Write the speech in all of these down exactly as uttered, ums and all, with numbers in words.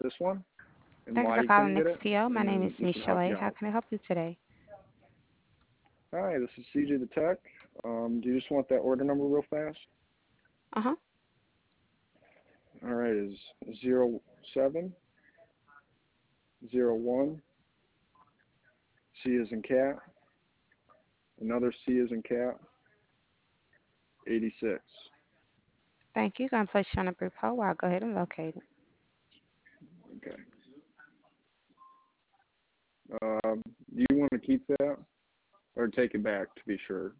this one and Thank you why for you couldn't calling get it, Nextio. My and name is then we can help Michelle. you How out. can I help you today? Hi, this is C J the Tech. Um, do you just want that order number real fast? Uh huh. All right, is zero seven zero one C is in cat, another C is in cat, eighty-six. Thank you. Gonna place you on a brief hold while I go ahead and locate it. Okay. Um, do you want to keep that or take it back to be sure?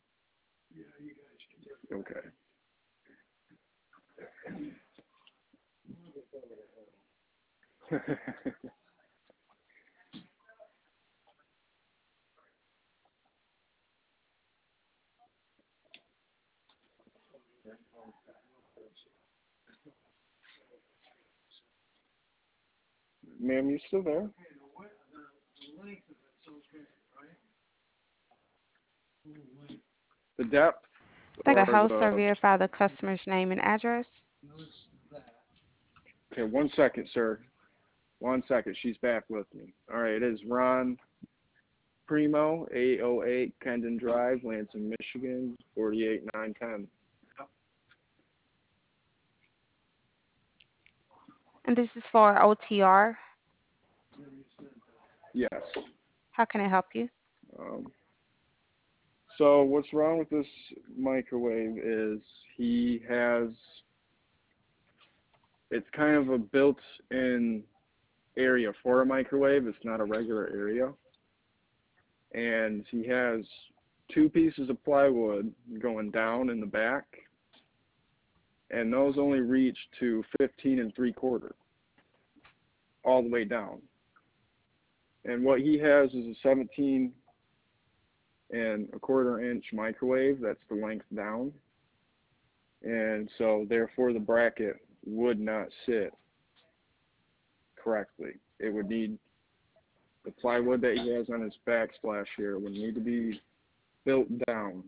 Okay. Ma'am, you still there? The depth Thank or you. Host the... or verify the customer's name and address. Okay, one second, sir. One second. She's back with me. All right, it is Ron Primo, eight oh eight Kendon Drive, Lansing, Michigan, forty-eight nine ten. And this is for O T R. Yes. How can I help you? Um, so what's wrong with this microwave is he has, it's kind of a built-in area for a microwave. It's not a regular area. And he has two pieces of plywood going down in the back, and those only reach to fifteen and three quarter, all the way down. And what he has is a seventeen and a quarter inch microwave. That's the length down. And so therefore the bracket would not sit correctly. It would need, the plywood that he has on his backsplash here would need to be built down.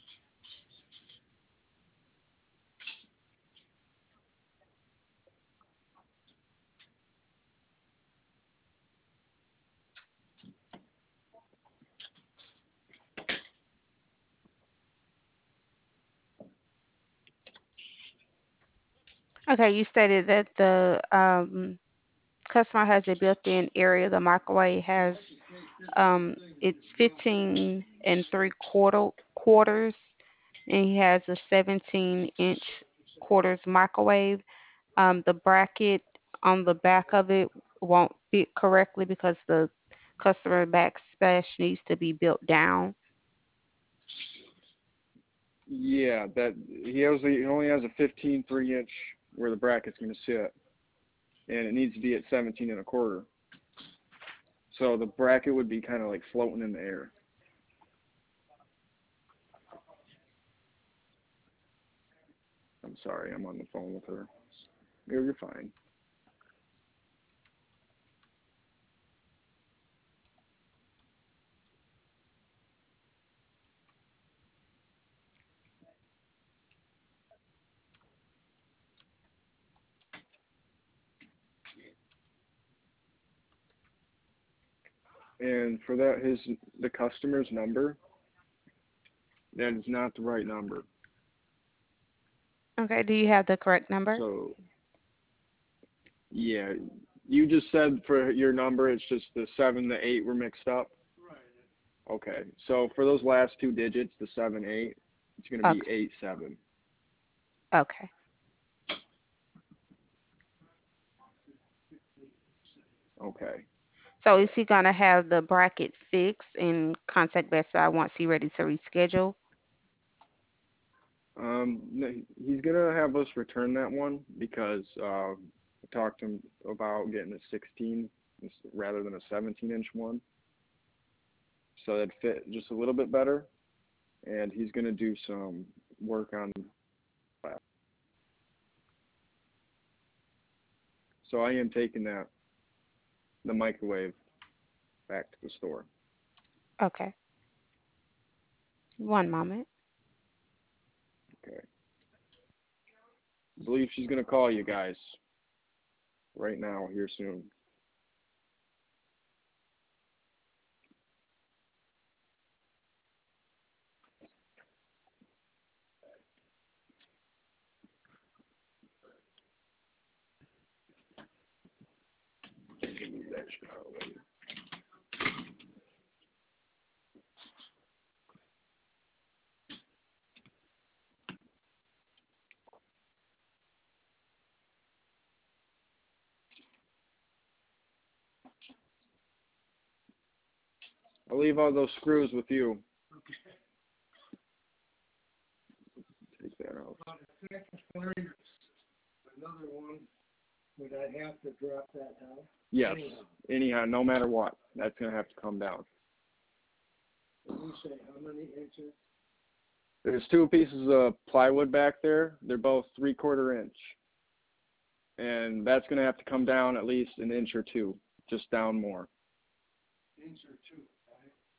Okay, you stated that the um, customer has a built-in area. The microwave has um, it's fifteen and three quarter quarters, and he has a seventeen inch quarters microwave. Um, the bracket on the back of it won't fit correctly because the customer backsplash needs to be built down. Yeah, that he has he only has a fifteen three inch where the bracket's going to sit, and it needs to be at seventeen and a quarter. So the bracket would be kind of like floating in the air. I'm sorry, I'm on the phone with her. You're, you're fine. And for that, his the customer's number, that is not the right number. Okay, do you have the correct number? So yeah, you just said for your number, it's just the seven, the eight were mixed up. Okay, so for those last two digits, the seven eight, it's going to be Okay, eight seven. okay. Okay. So is he gonna have the bracket fixed and contact Best Buy once he's ready to reschedule? Um, he's gonna have us return that one because uh, I talked to him about getting a sixteen rather than a seventeen inch one, so that fit just a little bit better. And he's gonna do some work on that. So I am taking that the microwave back to the store. Okay. One moment. Okay. I believe she's gonna call you guys. right now here soon. Move that shit out of the way. I'll leave all those screws with you. Take that out. On the second story, another one, would I have to drop that down? Yes. Anyhow. Anyhow, no matter what, that's going to have to come down. And you say how many inches? There's two pieces of plywood back there. They're both three-quarter inch. And that's going to have to come down at least an inch or two, just down more. Inch or two, right?